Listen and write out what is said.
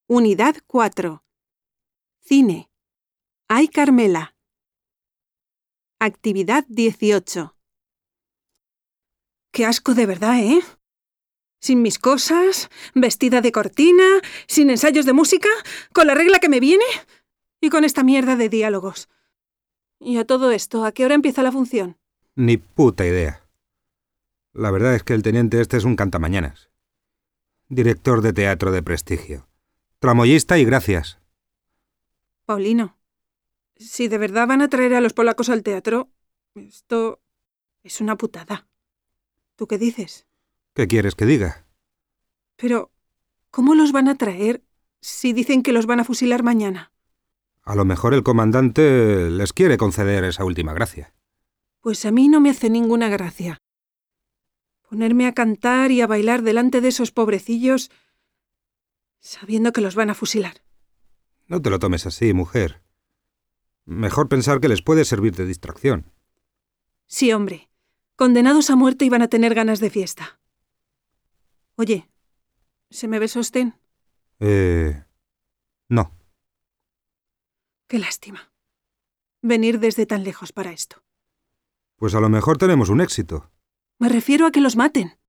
Unidad 4. Cine. Ay, Carmela. Actividad 18. Qué asco de verdad, ¿eh? Sin mis cosas, vestida de cortina, sin ensayos de música, con la regla que me viene y con esta mierda de diálogos. Y a todo esto, ¿a qué hora empieza la función? Ni puta idea. La verdad es que el teniente este es un cantamañanas. Director de teatro de prestigio. Tramoyista y gracias. Paulino, si de verdad van a traer a los polacos al teatro, esto es una putada. ¿Tú qué dices? ¿Qué quieres que diga? Pero, ¿cómo los van a traer si dicen que los van a fusilar mañana? A lo mejor el comandante les quiere conceder esa última gracia. Pues a mí no me hace ninguna gracia. Ponerme a cantar y a bailar delante de esos pobrecillos sabiendo que los van a fusilar. No te lo tomes así, mujer. Mejor pensar que les puede servir de distracción. Sí, hombre. Condenados a muerte y van a tener ganas de fiesta. Oye, ¿se me ve sostén? No. Qué lástima. Venir desde tan lejos para esto. Pues a lo mejor tenemos un éxito. Me refiero a que los maten.